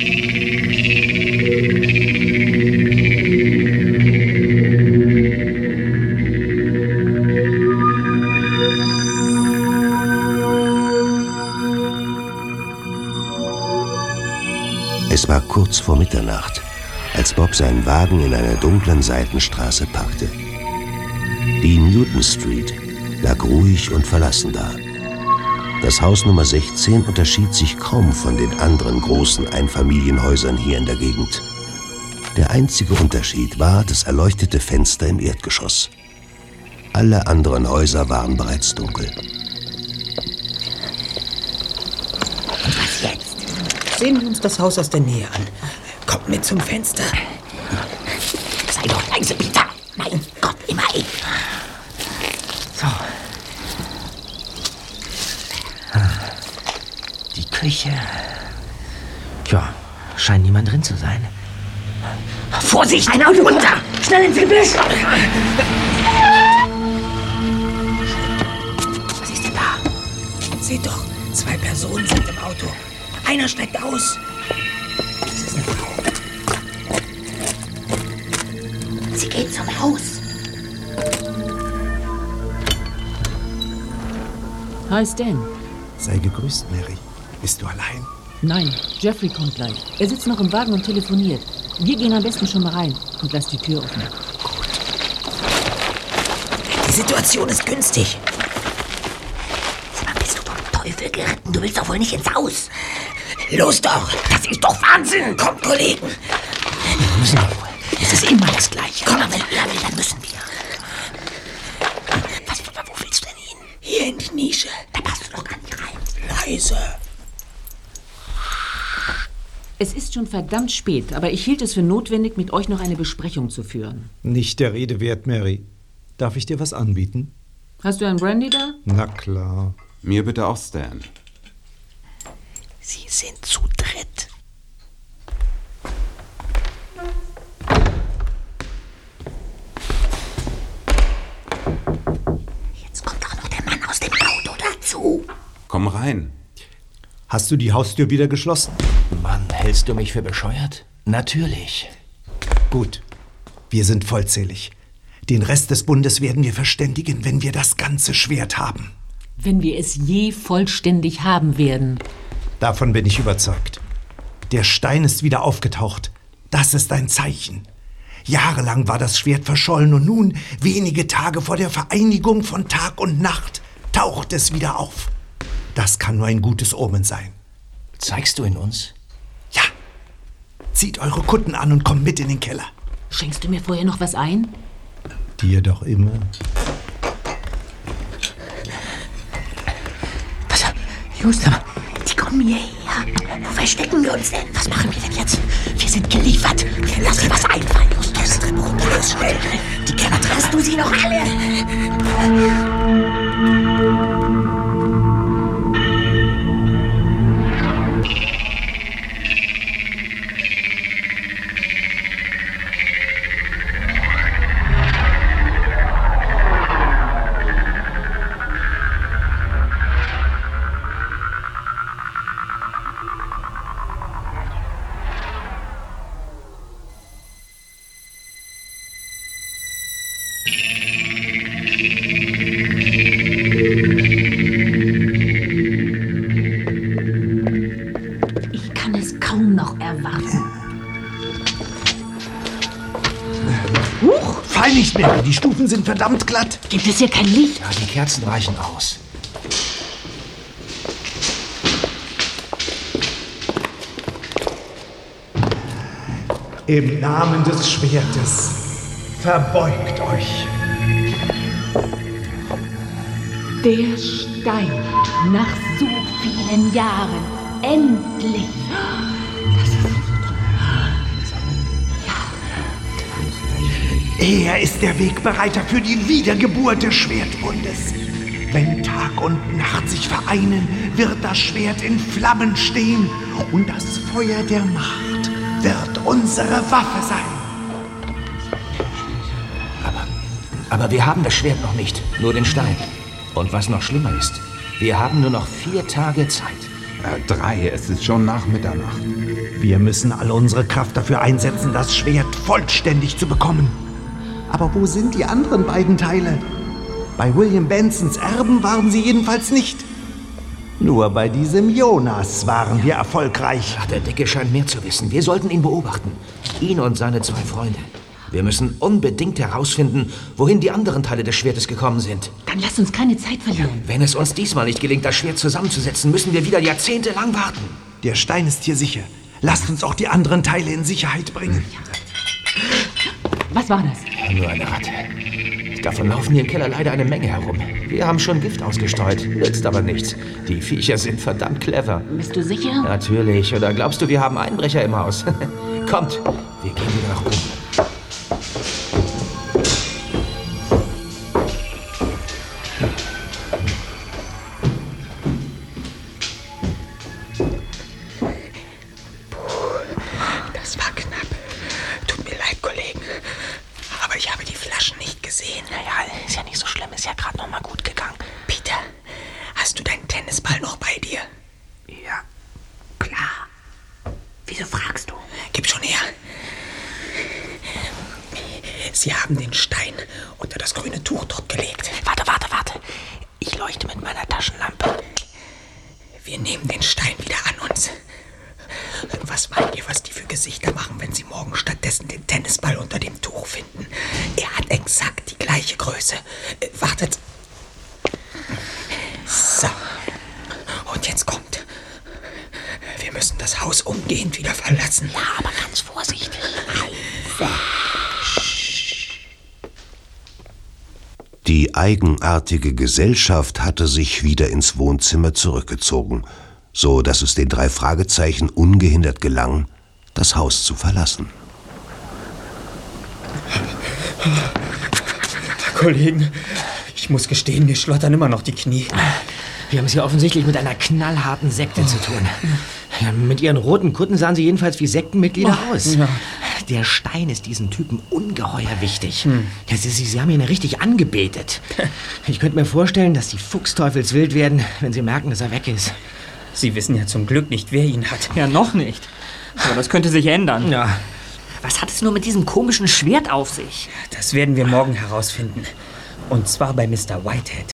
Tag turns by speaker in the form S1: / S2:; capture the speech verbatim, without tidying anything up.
S1: Es war kurz vor Mitternacht, als Bob seinen Wagen in einer dunklen Seitenstraße parkte. Die Newton Street lag ruhig und verlassen da. Das Haus Nummer sechzehn unterschied sich kaum von den anderen großen Einfamilienhäusern hier in der Gegend. Der einzige Unterschied war das erleuchtete Fenster im Erdgeschoss. Alle anderen Häuser waren bereits dunkel.
S2: Und was jetzt? Sehen wir uns das Haus aus der Nähe an. Kommt mit zum Fenster.
S3: Sei doch leise, Peter. Mein Gott, immerhin.
S2: So. Die Küche. Tja, scheint niemand drin zu sein.
S3: Vorsicht, ein Auto runter! Schnell ins Gebüsch!
S2: Was ist denn da? Seht doch, zwei Personen sind im Auto. Einer steigt aus. Das ist eine Frau.
S3: Sie geht zum Haus.
S4: Hi, Stan.
S5: Sei gegrüßt, Mary. Bist du allein?
S4: Nein, Jeffrey kommt gleich. Er sitzt noch im Wagen und telefoniert. Wir gehen am besten schon mal rein und lass die Tür offen.
S2: Gut. Die Situation ist günstig.
S3: Sag mal, bist du vom Teufel geritten? Du willst doch wohl nicht ins Haus.
S2: Los doch!
S3: Das ist doch Wahnsinn!
S2: Kommt, Kollegen!
S3: Wir müssen doch wohl. Es ist immer das Gleiche. Komm, wenn er will, dann müssen wir. Was, wo willst du denn hin?
S2: Hier in die Nische.
S3: Da passt du doch gar nicht rein.
S2: Leise.
S4: Es ist schon verdammt spät, aber ich hielt es für notwendig, mit euch noch eine Besprechung zu führen.
S5: Nicht der Rede wert, Mary. Darf ich dir was anbieten?
S4: Hast du einen Brandy da?
S5: Na klar.
S6: Mir bitte auch, Stan.
S2: Sie sind zu dritt.
S3: Jetzt kommt auch noch der Mann aus dem Auto dazu.
S6: Komm rein.
S5: Hast du die Haustür wieder geschlossen?
S7: Mann, hältst du mich für bescheuert? Natürlich.
S5: Gut. Wir sind vollzählig. Den Rest des Bundes werden wir verständigen, wenn wir das ganze Schwert haben.
S4: Wenn wir es je vollständig haben werden.
S5: Davon bin ich überzeugt. Der Stein ist wieder aufgetaucht. Das ist ein Zeichen. Jahrelang war das Schwert verschollen und nun, wenige Tage vor der Vereinigung von Tag und Nacht, taucht es wieder auf. Das kann nur ein gutes Omen sein.
S7: Zeigst du ihn uns?
S5: Ja. Zieht eure Kutten an und kommt mit in den Keller.
S4: Schenkst du mir vorher noch was ein?
S5: Dir doch immer.
S3: Was? Just, aber die kommen hierher. Wo verstecken wir uns denn? Was machen wir denn jetzt? Wir sind geliefert. Lass dir was einfallen, Justus. Los, schnell. Die Keller, hast du sie noch alle?
S5: Nicht mehr. Die Stufen sind verdammt glatt.
S4: Gibt es hier kein Licht?
S7: Ja, die Kerzen reichen aus.
S5: Im Namen des Schwertes, verbeugt euch.
S4: Der Stein, nach so vielen Jahren, endlich.
S5: Er ist der Wegbereiter für die Wiedergeburt des Schwertbundes. Wenn Tag und Nacht sich vereinen, wird das Schwert in Flammen stehen und das Feuer der Macht wird unsere Waffe sein.
S7: Aber, aber wir haben das Schwert noch nicht, nur den Stein. Und was noch schlimmer ist, wir haben nur noch vier Tage Zeit.
S6: Äh, drei, es ist schon nach Mitternacht.
S5: Wir müssen all unsere Kraft dafür einsetzen, das Schwert vollständig zu bekommen. Aber wo sind die anderen beiden Teile? Bei William Bensons Erben waren sie jedenfalls nicht. Nur bei diesem Jonas waren wir erfolgreich.
S7: Ach, der Dicke scheint mehr zu wissen. Wir sollten ihn beobachten. Ihn und seine zwei Freunde. Wir müssen unbedingt herausfinden, wohin die anderen Teile des Schwertes gekommen sind.
S4: Dann lasst uns keine Zeit verlieren.
S7: Wenn es uns diesmal nicht gelingt, das Schwert zusammenzusetzen, müssen wir wieder jahrzehntelang warten.
S5: Der Stein ist hier sicher. Lasst uns auch die anderen Teile in Sicherheit bringen.
S4: Was war das?
S7: Nur eine Ratte. Davon laufen hier im Keller leider eine Menge herum. Wir haben schon Gift ausgestreut, nützt aber nichts. Die Viecher sind verdammt clever.
S4: Bist du sicher?
S7: Natürlich. Oder glaubst du, wir haben Einbrecher im Haus? Kommt, wir gehen wieder nach oben.
S2: Das war knapp. Tut mir leid, Kollegen. Aber ich habe die Flaschen nicht gesehen.
S3: Naja, ist ja nicht so schlimm, ist ja gerade noch mal gut gegangen.
S2: Peter, hast du deinen Tennisball noch bei dir?
S3: Ja, klar. Wieso fragst du?
S2: Gib schon her. Sie haben den Stein unter das grüne Tuch dort gelegt.
S3: Warte, warte, warte. Ich leuchte mit meiner Taschenlampe.
S2: Wir nehmen den Stein wieder an uns. Was meint ihr, was die für Gesichter machen, wenn sie morgen stattdessen den Tennisball unter dem Tuch finden? Er hat exakt die gleiche Größe. Äh, wartet. So. Und jetzt kommt. Wir müssen das Haus umgehend wieder verlassen.
S3: Ja, aber ganz vorsichtig.
S1: Die eigenartige Gesellschaft hatte sich wieder ins Wohnzimmer zurückgezogen, so dass es den drei Fragezeichen ungehindert gelang, das Haus zu verlassen.
S2: Kollegen, ich muss gestehen, mir schlottern immer noch die Knie.
S7: Wir haben es hier offensichtlich mit einer knallharten Sekte zu tun. Ja, mit ihren roten Kutten sahen sie jedenfalls wie Sektenmitglieder aus.
S2: Ja.
S7: Der Stein ist diesen Typen ungeheuer wichtig. Hm. Ja, sie, sie, sie haben ihn richtig angebetet. Ich könnte mir vorstellen, dass sie fuchsteufelswild werden, wenn sie merken, dass er weg ist.
S2: Sie wissen ja zum Glück nicht, wer ihn hat.
S8: Ja, noch nicht. Aber das könnte sich ändern.
S7: Ja.
S3: Was hat es nur mit diesem komischen Schwert auf sich?
S2: Das werden wir morgen herausfinden. Und zwar bei Mister Whitehead.